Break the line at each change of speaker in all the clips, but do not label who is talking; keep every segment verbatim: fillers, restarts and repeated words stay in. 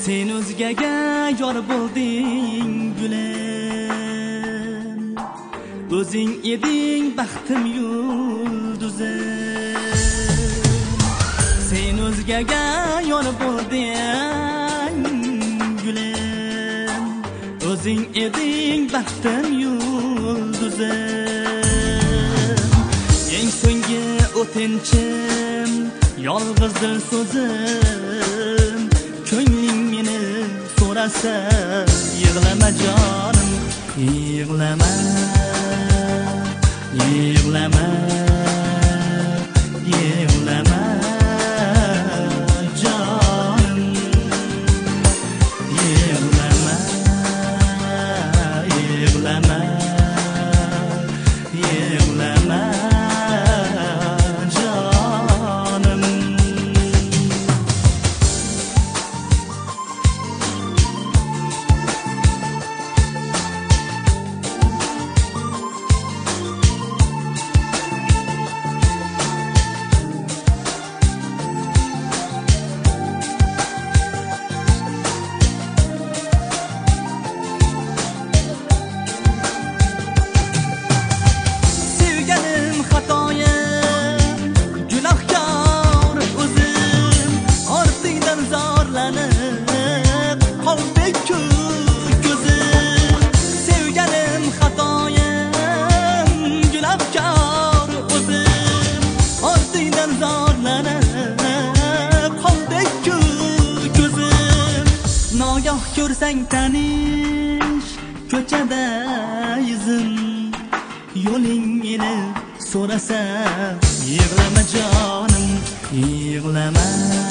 Sen o'zgaga yor bo'lding gulim, o'zing eding baxtim yulduzim. Sen o'zgaga yor bo'lding gulim, o'zing eding baxtim yulduzim. Eng so'nggi o'tinchim, yolg'izdir so'zim, ko'ngling meni so'rasa yig'lama jonim, yig'lama, yig'lama, yig'lama jonim, yig'lama, yig'lama, yig'lama jonim. Nogoh ko'rsang tanish ko'chada izim, yo'ling meni so'rasa yig'lama jonim, yig'lama,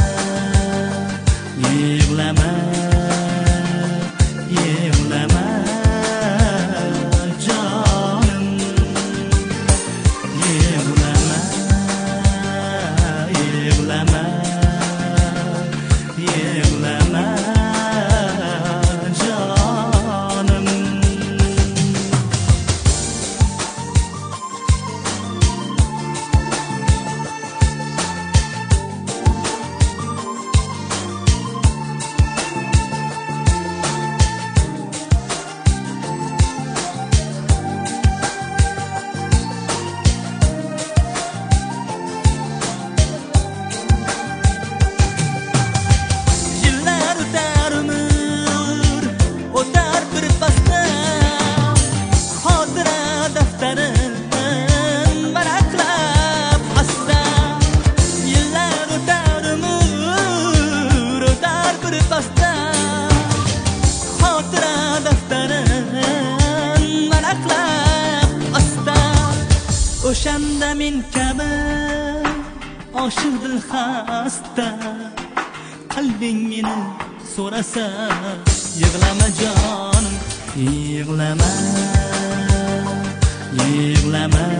yig'lama, yig'lama jonim, yig'lama, yig'lama, yig'lama jonim. O'shanda men kabi oshiq dil xasta, qalbing meni so'rasa yig'lama jonim, yig'lama, yig'lama,